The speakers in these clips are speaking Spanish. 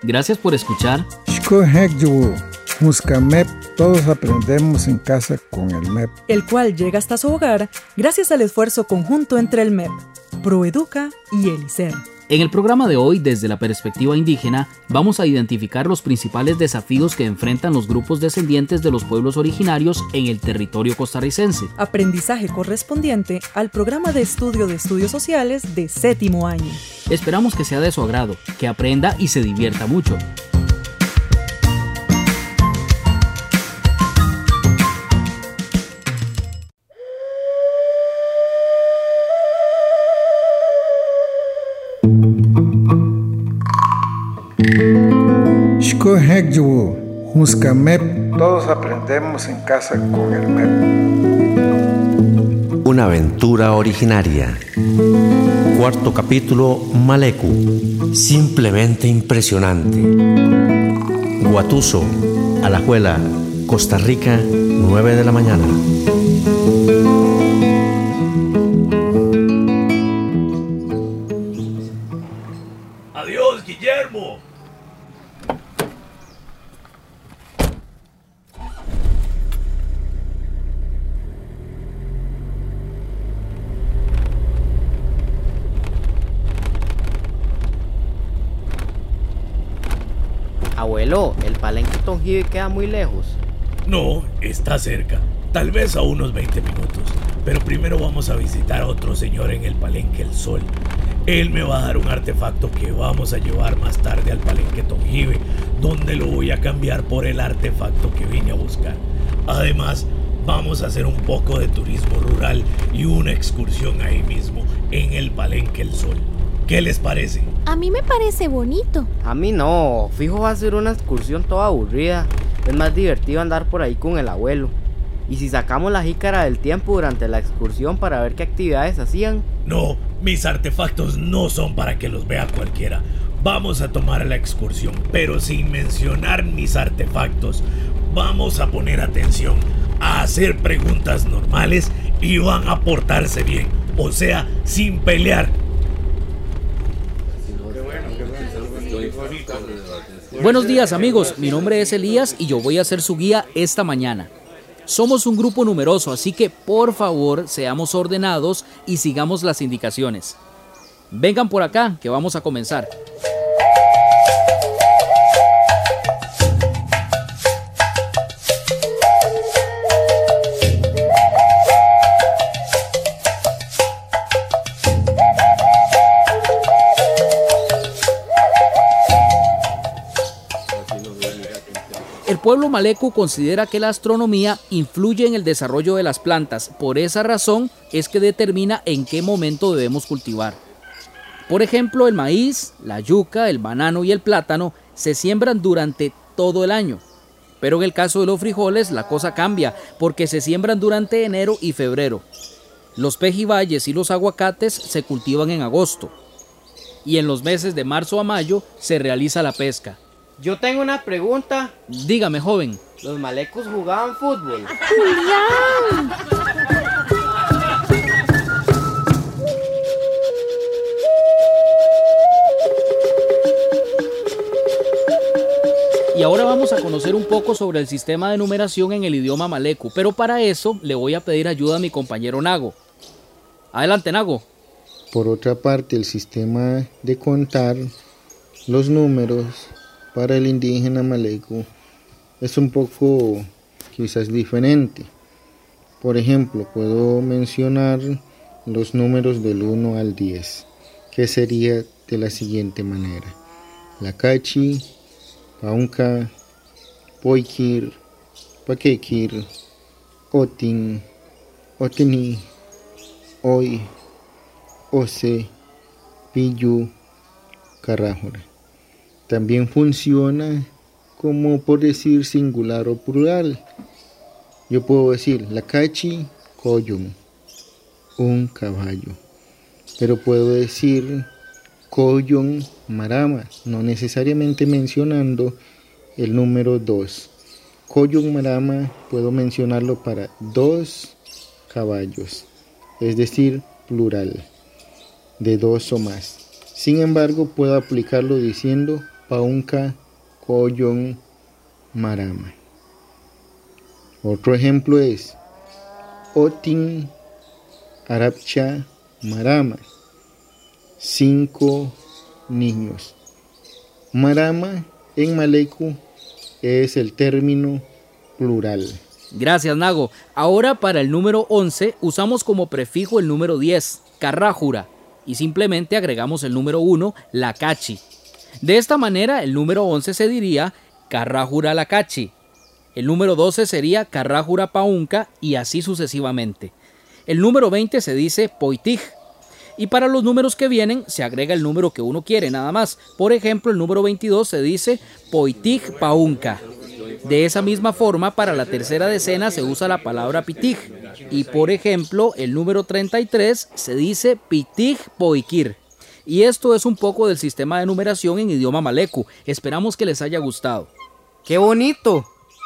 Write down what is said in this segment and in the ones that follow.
Gracias por escuchar. Todos aprendemos en casa con el MEP, el cual llega hasta su hogar gracias al esfuerzo conjunto entre el MEP, Proeduca y el ICER. En el programa de hoy, desde la perspectiva indígena, vamos a identificar los principales desafíos que enfrentan los grupos descendientes de los pueblos originarios en el territorio costarricense. Aprendizaje correspondiente al programa de estudio de estudios sociales de 7º año. Esperamos que sea de su agrado, que aprenda y se divierta mucho. Todos aprendemos en casa con el MEP. Una aventura originaria. 4º capítulo, Maleku. Simplemente impresionante. Guatuso, Alajuela, Costa Rica, 9 de la mañana. Adiós, Guillermo. Abuelo, ¿el palenque Tongibe queda muy lejos? No, está cerca, tal vez a unos 20 minutos. Pero primero vamos a visitar a otro señor en el Palenque El Sol. Él me va a dar un artefacto que vamos a llevar más tarde al Palenque Tongibe, donde lo voy a cambiar por el artefacto que vine a buscar. Además, vamos a hacer un poco de turismo rural y una excursión ahí mismo, en el Palenque El Sol. ¿Qué les parece? A mí me parece bonito. A mí no, fijo va a ser una excursión toda aburrida. Es más divertido andar por ahí con el abuelo. ¿Y si sacamos la jícara del tiempo durante la excursión para ver qué actividades hacían? No, mis artefactos no son para que los vea cualquiera. Vamos a tomar la excursión, pero sin mencionar mis artefactos. Vamos a poner atención, a hacer preguntas normales y van a portarse bien, o sea, sin pelear. Buenos días, amigos, mi nombre es Elías y yo voy a ser su guía esta mañana. Somos un grupo numeroso, así que por favor seamos ordenados y sigamos las indicaciones. Vengan por acá, que vamos a comenzar. El pueblo Maleku considera que la astronomía influye en el desarrollo de las plantas. Por esa razón es que determina en qué momento debemos cultivar. Por ejemplo, el maíz, la yuca, el banano y el plátano se siembran durante todo el año. Pero en el caso de los frijoles la cosa cambia porque se siembran durante enero y febrero. Los pejibayes y los aguacates se cultivan en agosto. Y en los meses de marzo a mayo se realiza la pesca. Yo tengo una pregunta. Dígame, joven. ¿Los malecos jugaban fútbol? ¡Julián! Y ahora vamos a conocer un poco sobre el sistema de numeración en el idioma maleku, pero para eso le voy a pedir ayuda a mi compañero Nago. Adelante, Nago. Por otra parte, el sistema de contar los números para el indígena maleku es un poco quizás diferente. Por ejemplo, puedo mencionar los números del 1 al 10, que sería de la siguiente manera: Lacachi, Paunca, Poikir, Paquequir, Otin, Otini, Oi, Ose, Pillu, Carrájora. También funciona como por decir singular o plural. Yo puedo decir Lacachi, Coyun, un caballo. Pero puedo decir Coyun Marama, no necesariamente mencionando el número 2. Coyun Marama puedo mencionarlo para 2 caballos, es decir, plural, de 2 o más. Sin embargo, puedo aplicarlo diciendo Paunca, Coyon, Marama. Otro ejemplo es Otin, Arapcha, Marama. 5 niños. Marama en malecu es el término plural. Gracias, Nago. Ahora para el número 11 usamos como prefijo el número 10, Carrájura, y simplemente agregamos el número 1, Lacachi. De esta manera el número 11 se diría Carrájura Lacachi. El número 12 sería Carrájura Paunca y así sucesivamente. El número 20 se dice Poitij. Y para los números que vienen se agrega el número que uno quiere nada más. Por ejemplo, el número 22 se dice Poitij Paunca. De esa misma forma, para la tercera decena se usa la palabra Pitij. Y por ejemplo, el número 33 se dice Pitij Poikir. Y esto es un poco del sistema de numeración en idioma malecu. Esperamos que les haya gustado. ¡Qué bonito!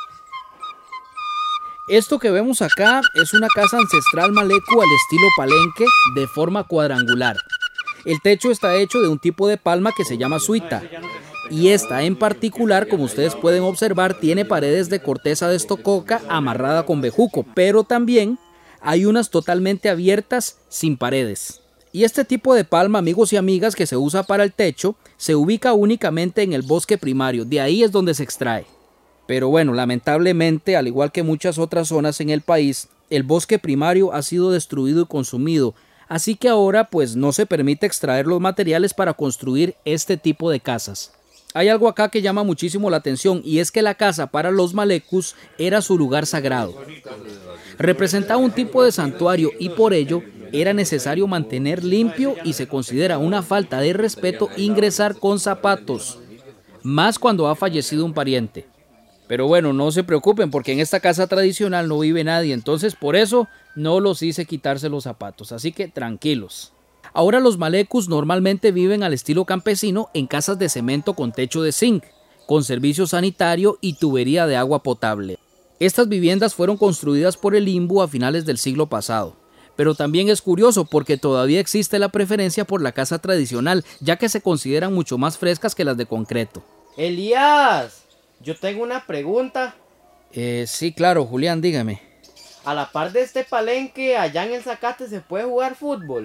Esto que vemos acá es una casa ancestral malecu al estilo palenque de forma cuadrangular. El techo está hecho de un tipo de palma que se llama suita. Y esta en particular, como ustedes pueden observar, tiene paredes de corteza de estococa amarrada con bejuco, pero también hay unas totalmente abiertas sin paredes. Y este tipo de palma, amigos y amigas, que se usa para el techo, se ubica únicamente en el bosque primario, de ahí es donde se extrae. Pero bueno, lamentablemente, al igual que muchas otras zonas en el país, el bosque primario ha sido destruido y consumido, así que ahora pues no se permite extraer los materiales para construir este tipo de casas. Hay algo acá que llama muchísimo la atención y es que la casa para los malecus era su lugar sagrado. Representaba un tipo de santuario y por ello era necesario mantener limpio y se considera una falta de respeto ingresar con zapatos, más cuando ha fallecido un pariente. Pero bueno, no se preocupen porque en esta casa tradicional no vive nadie, entonces por eso no los hice quitarse los zapatos, así que tranquilos. Ahora los malecus normalmente viven al estilo campesino en casas de cemento con techo de zinc, con servicio sanitario y tubería de agua potable. Estas viviendas fueron construidas por el INBU a finales del siglo pasado. Pero también es curioso porque todavía existe la preferencia por la casa tradicional, ya que se consideran mucho más frescas que las de concreto. Elías, yo tengo una pregunta. Sí, claro, Julián, dígame. A la par de este palenque, allá en el Zacate se puede jugar fútbol.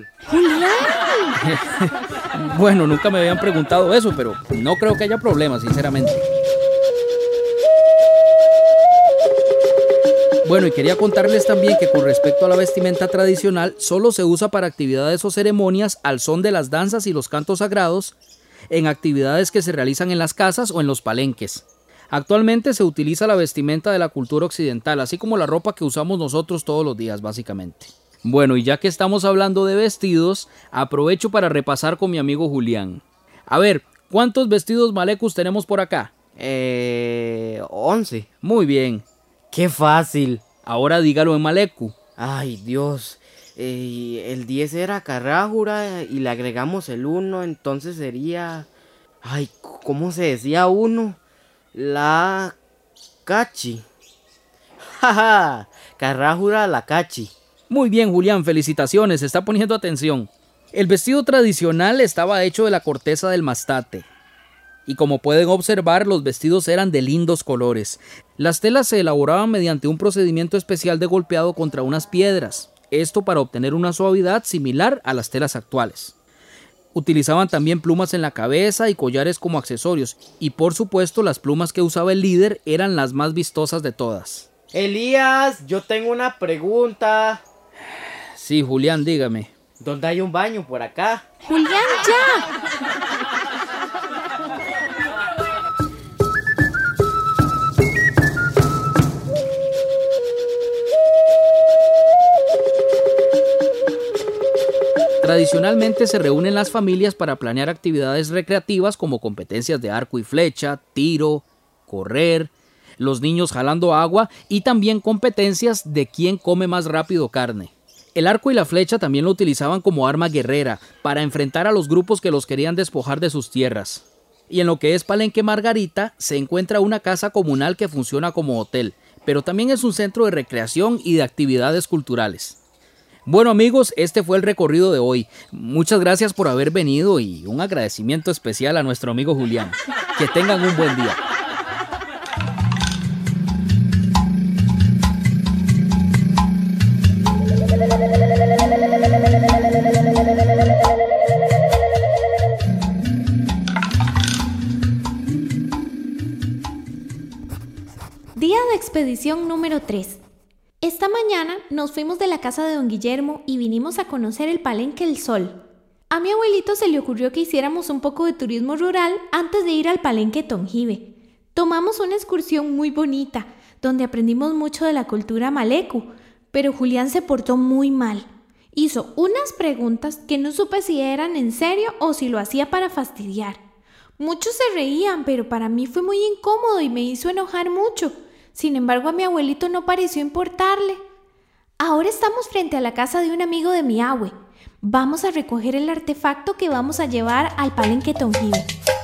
Bueno, nunca me habían preguntado eso, pero no creo que haya problema, sinceramente. Bueno, y quería contarles también que con respecto a la vestimenta tradicional, solo se usa para actividades o ceremonias al son de las danzas y los cantos sagrados, en actividades que se realizan en las casas o en los palenques. Actualmente se utiliza la vestimenta de la cultura occidental, así como la ropa que usamos nosotros todos los días, básicamente. Bueno, y ya que estamos hablando de vestidos, aprovecho para repasar con mi amigo Julián. A ver, ¿cuántos vestidos malecus tenemos por acá? 11. Muy bien. ¡Qué fácil! Ahora dígalo en malecu. Ay, Dios. El 10 era Carrájura y le agregamos el 1, entonces sería... Ay, ¿cómo se decía 1? La Cachi. Jaja, Carrájura la Cachi. Muy bien, Julián, felicitaciones, está poniendo atención. El vestido tradicional estaba hecho de la corteza del mastate. Y como pueden observar, los vestidos eran de lindos colores. Las telas se elaboraban mediante un procedimiento especial de golpeado contra unas piedras. Esto para obtener una suavidad similar a las telas actuales. Utilizaban también plumas en la cabeza y collares como accesorios. Y por supuesto, las plumas que usaba el líder eran las más vistosas de todas. Elías, yo tengo una pregunta. Sí, Julián, dígame. ¿Dónde hay un baño por acá? Julián, ya. Tradicionalmente se reúnen las familias para planear actividades recreativas como competencias de arco y flecha, tiro, correr, los niños jalando agua y también competencias de quién come más rápido carne. El arco y la flecha también lo utilizaban como arma guerrera para enfrentar a los grupos que los querían despojar de sus tierras. Y en lo que es Palenque Margarita se encuentra una casa comunal que funciona como hotel, pero también es un centro de recreación y de actividades culturales. Bueno amigos, este fue el recorrido de hoy. Muchas gracias por haber venido y un agradecimiento especial a nuestro amigo Julián. Que tengan un buen día. Día de expedición número 3. Esta mañana nos fuimos de la casa de don Guillermo y vinimos a conocer el Palenque El Sol. A mi abuelito se le ocurrió que hiciéramos un poco de turismo rural antes de ir al Palenque Tongibe. Tomamos una excursión muy bonita, donde aprendimos mucho de la cultura malecu, pero Julián se portó muy mal. Hizo unas preguntas que no supe si eran en serio o si lo hacía para fastidiar. Muchos se reían, pero para mí fue muy incómodo y me hizo enojar mucho. Sin embargo, a mi abuelito no pareció importarle. Ahora estamos frente a la casa de un amigo de mi abue. Vamos a recoger el artefacto que vamos a llevar al Palenque Tongibe.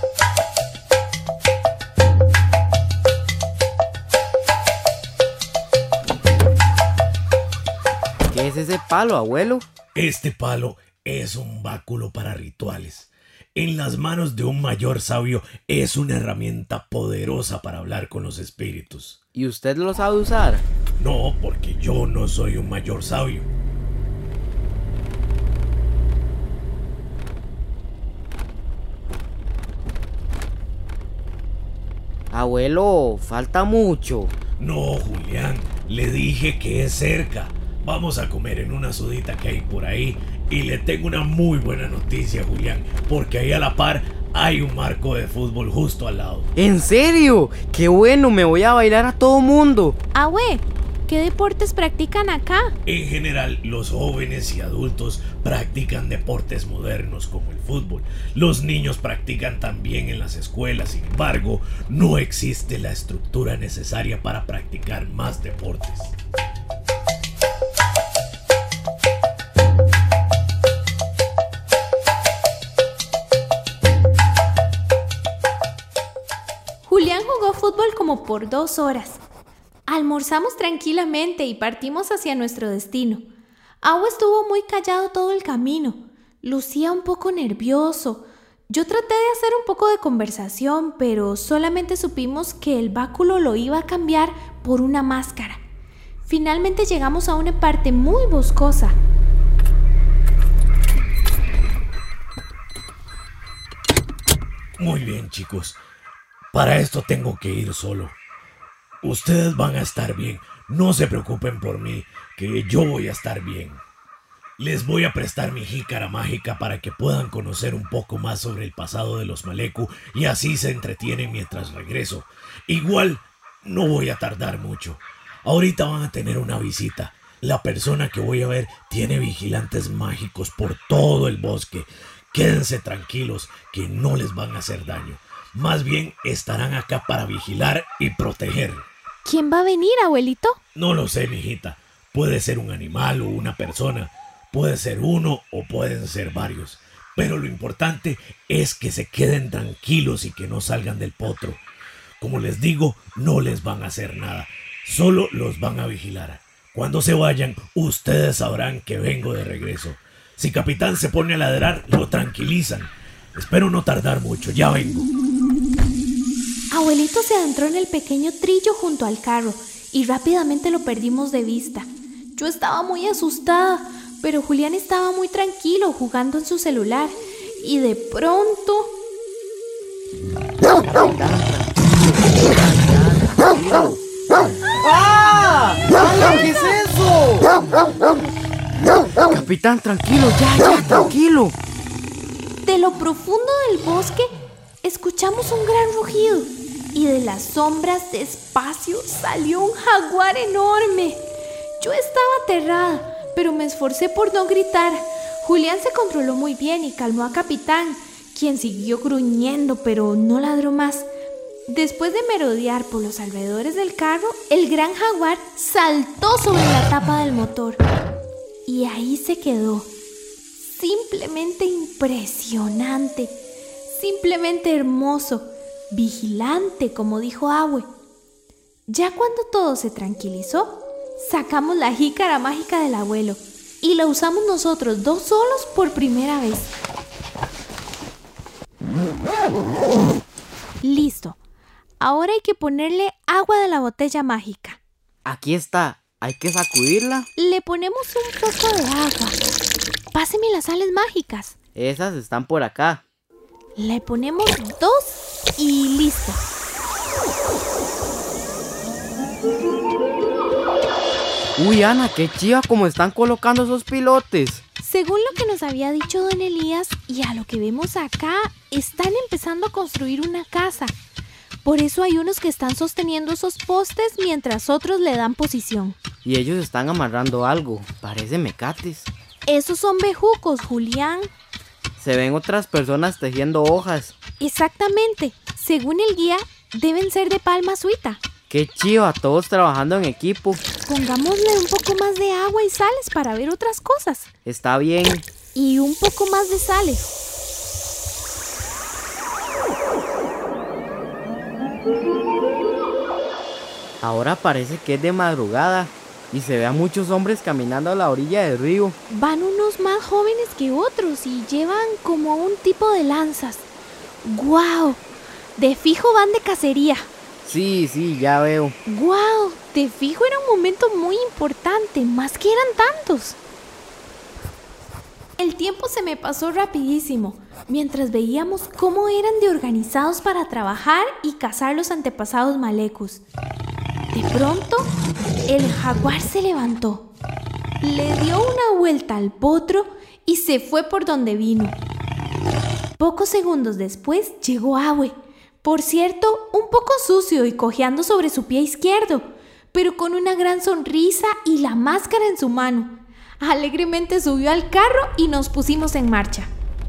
¿Qué es ese palo, abuelo? Este palo es un báculo para rituales. En las manos de un mayor sabio es una herramienta poderosa para hablar con los espíritus. ¿Y usted lo sabe usar? No, porque yo no soy un mayor sabio. Abuelo, falta mucho. No, Julián, le dije que es cerca. Vamos a comer en una sudita que hay por ahí. Y le tengo una muy buena noticia, Julián, porque ahí a la par hay un marco de fútbol justo al lado. ¿En serio? ¡Qué bueno! Me voy a bailar a todo mundo. Abue, ¿qué deportes practican acá? En general, los jóvenes y adultos practican deportes modernos como el fútbol. Los niños practican también en las escuelas. Sin embargo, no existe la estructura necesaria para practicar más deportes. Julián jugó fútbol como por 2 horas. Almorzamos tranquilamente y partimos hacia nuestro destino. Abue estuvo muy callado todo el camino. Lucía un poco nervioso. Yo traté de hacer un poco de conversación, pero solamente supimos que el báculo lo iba a cambiar por una máscara. Finalmente llegamos a una parte muy boscosa. Muy bien, chicos. Para esto tengo que ir solo. Ustedes van a estar bien. No se preocupen por mí, que yo voy a estar bien. Les voy a prestar mi jícara mágica para que puedan conocer un poco más sobre el pasado de los malecu y así se entretienen mientras regreso. Igual no voy a tardar mucho. Ahorita van a tener una visita. La persona que voy a ver tiene vigilantes mágicos por todo el bosque. Quédense tranquilos que no les van a hacer daño. Más bien estarán acá para vigilar y proteger. ¿Quién va a venir, abuelito? No lo sé, mijita. Puede ser un animal o una persona. Puede ser uno o pueden ser varios. Pero lo importante es que se queden tranquilos y que no salgan del potro. Como les digo, no les van a hacer nada. Solo los van a vigilar. Cuando se vayan, ustedes sabrán que vengo de regreso. Si Capitán se pone a ladrar, lo tranquilizan. Espero no tardar mucho, ya vengo. Abuelito se adentró en el pequeño trillo junto al carro y rápidamente lo perdimos de vista. Yo estaba muy asustada, pero Julián estaba muy tranquilo jugando en su celular y de pronto... ¡Ah! ¡Ay, qué es eso! Capitán, tranquilo, ya, tranquilo. De lo profundo del bosque escuchamos un gran rugido y de las sombras despacio salió un jaguar enorme. Yo estaba aterrada, pero me esforcé por no gritar. Julián se controló muy bien y calmó a Capitán, quien siguió gruñendo pero no ladró más. Después de merodear por los alrededores del carro, el gran jaguar saltó sobre la tapa del motor y ahí se quedó. Simplemente impresionante, simplemente hermoso, vigilante, como dijo Abue. Ya cuando todo se tranquilizó, sacamos la jícara mágica del abuelo y la usamos nosotros 2 solos por primera vez. Listo. Ahora hay que ponerle agua de la botella mágica. Aquí está. Hay que sacudirla. Le ponemos un poco de agua. Páseme las sales mágicas. Esas están por acá. Le ponemos 2 y listo. Uy, Ana, qué chiva como están colocando esos pilotes. Según lo que nos había dicho don Elías y a lo que vemos acá, están empezando a construir una casa. Por eso hay unos que están sosteniendo esos postes mientras otros le dan posición. Y ellos están amarrando algo. Parece mecates. Esos son bejucos, Julián. Se ven otras personas tejiendo hojas. Exactamente. Según el guía, deben ser de palma suita. Qué chiva, todos trabajando en equipo. Pongámosle un poco más de agua y sales para ver otras cosas. Está bien. Y un poco más de sales. Ahora parece que es de madrugada y se ve a muchos hombres caminando a la orilla del río. Van unos más jóvenes que otros y llevan como un tipo de lanzas. ¡Guau! De fijo van de cacería. Sí, ya veo. ¡Guau! De fijo era un momento muy importante, más que eran tantos. El tiempo se me pasó rapidísimo, mientras veíamos cómo eran de organizados para trabajar y cazar los antepasados malecus. De pronto, el jaguar se levantó, le dio una vuelta al potro y se fue por donde vino. Pocos segundos después llegó Awe, por cierto, un poco sucio y cojeando sobre su pie izquierdo, pero con una gran sonrisa y la máscara en su mano. Alegremente subió al carro y nos pusimos en marcha.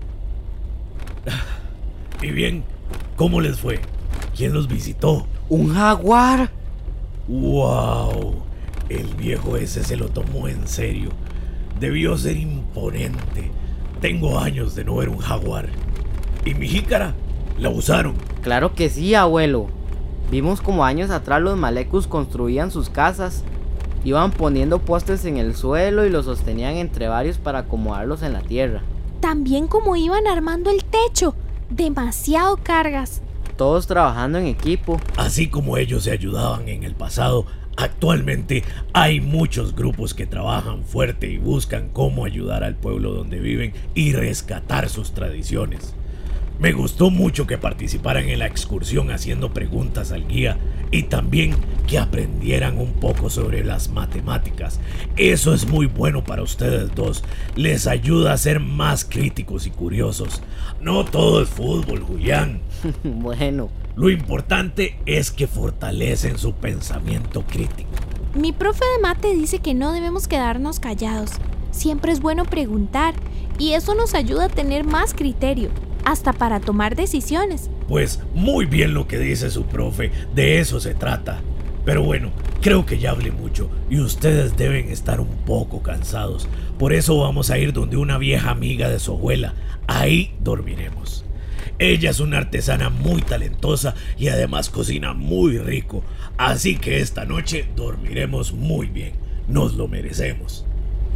Y bien, ¿cómo les fue? ¿Quién los visitó? ¡Un jaguar! ¡Wow! El viejo ese se lo tomó en serio. Debió ser imponente. Tengo años de no ver un jaguar. ¿Y mi jícara? ¿La usaron? Claro que sí, abuelo. Vimos como años atrás los malecus construían sus casas. Iban poniendo postes en el suelo y los sostenían entre varios para acomodarlos en la tierra. También como iban armando el techo. Demasiado cargas. Todos trabajando en equipo. Así como ellos se ayudaban en el pasado, actualmente hay muchos grupos que trabajan fuerte y buscan cómo ayudar al pueblo donde viven y rescatar sus tradiciones. Me gustó mucho que participaran en la excursión haciendo preguntas al guía y también que aprendieran un poco sobre las matemáticas. Eso es muy bueno para ustedes dos. Les ayuda a ser más críticos y curiosos. No todo es fútbol, Julián. Bueno. Lo importante es que fortalecen su pensamiento crítico. Mi profe de mate dice que no debemos quedarnos callados. Siempre es bueno preguntar y eso nos ayuda a tener más criterio. Hasta para tomar decisiones. Pues muy bien lo que dice su profe, de eso se trata. Pero bueno, creo que ya hablé mucho y ustedes deben estar un poco cansados. Por eso vamos a ir donde una vieja amiga de su abuela. Ahí dormiremos. Ella es una artesana muy talentosa y además cocina muy rico. Así que esta noche dormiremos muy bien. Nos lo merecemos.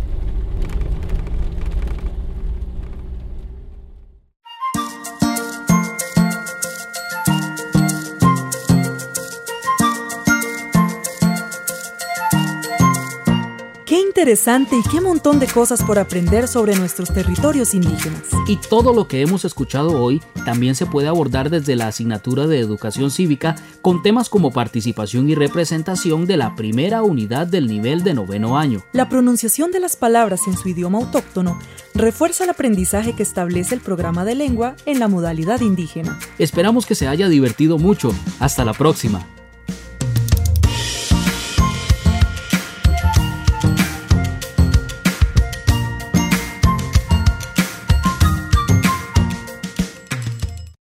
Qué interesante y qué montón de cosas por aprender sobre nuestros territorios indígenas. Y todo lo que hemos escuchado hoy también se puede abordar desde la asignatura de Educación Cívica con temas como participación y representación de la primera unidad del nivel de 9º año. La pronunciación de las palabras en su idioma autóctono refuerza el aprendizaje que establece el programa de lengua en la modalidad indígena. Esperamos que se haya divertido mucho. Hasta la próxima.